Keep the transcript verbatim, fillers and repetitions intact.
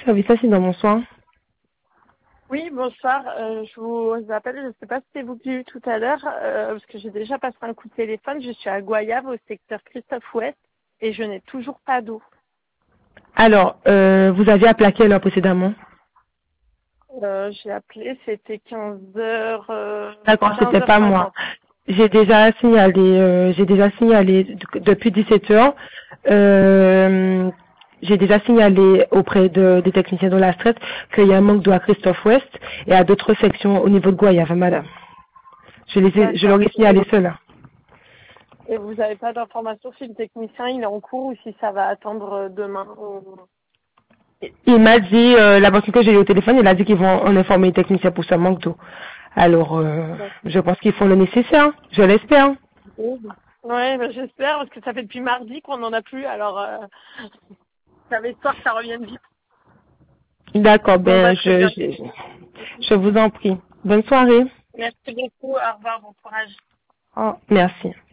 service accident, bonsoir. Oui, bonsoir. Euh, je vous appelle, je ne sais pas si c'était vous que j'ai eu tout à l'heure, euh, parce que j'ai déjà passé un coup de téléphone. Je suis à Goyave, au secteur Christophe-Ouest, et je n'ai toujours pas d'eau. Alors, euh, vous aviez appelé à quelle heure précédemment? Euh, j'ai appelé, c'était quinze heures, euh, D'accord, c'était quinze heures pas moi. cinquante. J'ai déjà signalé, euh, j'ai déjà signalé d- depuis dix-sept heures. Euh, j'ai déjà signalé auprès de, des techniciens de la Strait qu'il y a un manque d'eau à Christophe-Ouest et à d'autres sections au niveau de Goyave, madame. Je, les ai, je leur D'accord. ai signalé cela. Et vous n'avez pas d'informations si le technicien il est en cours ou si ça va attendre euh, demain ou- Il m'a dit, euh, la personne que j'ai eu au téléphone, il a dit qu'ils vont en informer les techniciens pour ce manque d'eau. Alors, euh, je pense qu'ils font le nécessaire, je l'espère. Oui, ben, j'espère, parce que ça fait depuis mardi qu'on n'en a plus, alors euh, j'avais espoir que ça revienne vite. D'accord, Bon, bah, ben, très je, bien. je, je vous en prie. Bonne soirée. Merci beaucoup, au revoir, bon courage. Oh, merci.